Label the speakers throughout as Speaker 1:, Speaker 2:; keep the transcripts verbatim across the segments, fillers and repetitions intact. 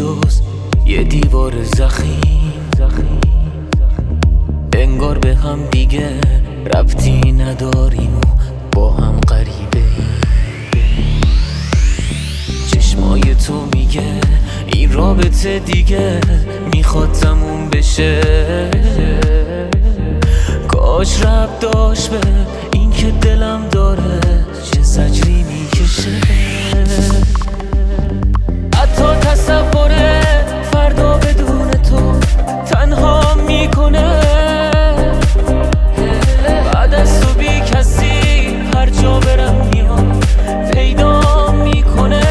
Speaker 1: جز یه دیوار زخیم، انگار به هم دیگه ربطی نداریم و با هم غریبه ایم. چشمای تو میگه این رابطه دیگه میخواد تموم بشه، کاش رب داشت به این که دلم داره چه زجری میکشه. حتی تصور فردا بدون تو تنها میکنه، بعد از تو بی کسی هر جا برم میاد پیدا میکنه،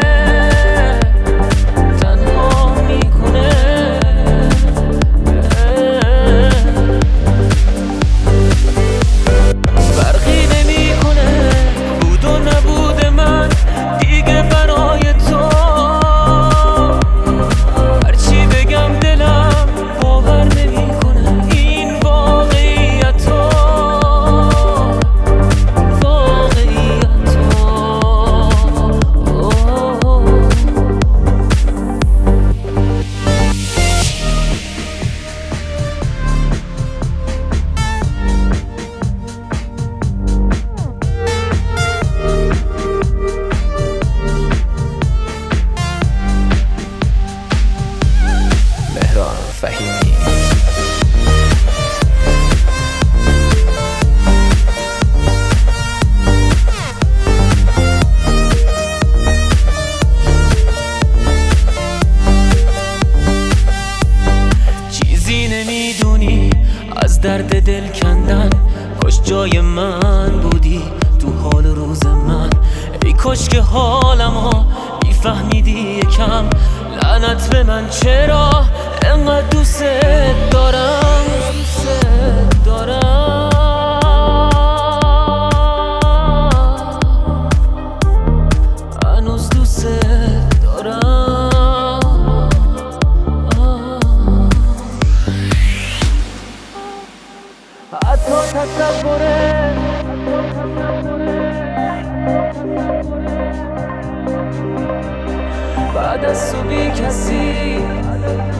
Speaker 1: تنها میکنه. فرقی نمیکنه بود و نبود من دیگه برای تو، هرچی بگم دلم باور نمیکنه این واقعیت تو، واقعیت تو. مهران فهیمی. چیزی نمیدونی از درد دل کندن، کاش جای من بودی تو حال روز من. ای کاش که حالمو میفهمیدی یکم، لعنت به من چرا انقدر دوست دارم، دوست دارم. هنوز دوست دارم. حتی تصوره بعد از تو بی کسی